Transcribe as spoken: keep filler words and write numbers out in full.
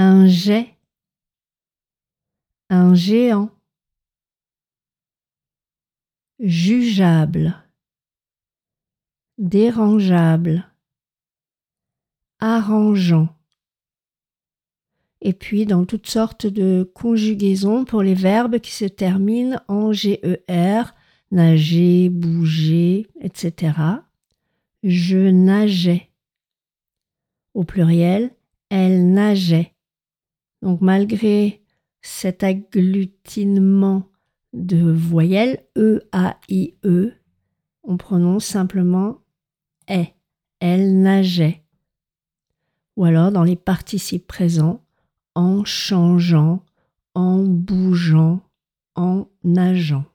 un jet, un géant, jugeable, dérangeable, arrangeant. Et puis dans toutes sortes de conjugaisons pour les verbes qui se terminent en G E R, nager, bouger, et cetera. Je nageais. Au pluriel, elle nageait. Donc malgré cet agglutinement de voyelles E, A, I, E, on prononce simplement est. Elle nageait. Ou alors dans les participes présents, en changeant, en bougeant, en nageant.